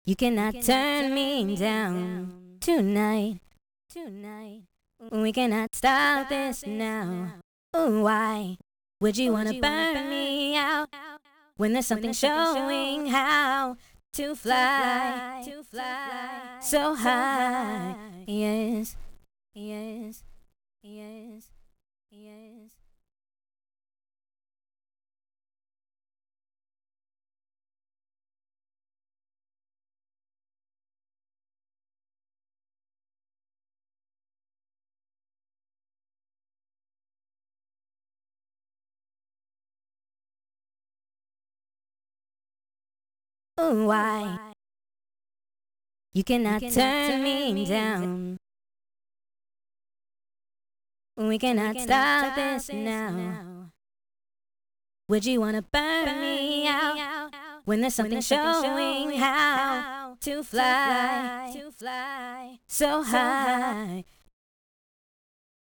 You cannot turn me down tonight. We cannot stop this now. Ooh, why would you wanna burn me out when there's something showing how to fly so high? Yes, yes, yes, yes. Ooh, why you cannot turn me down? We cannot stop this now. Would you wanna burn me out when there's something showing how to fly so high?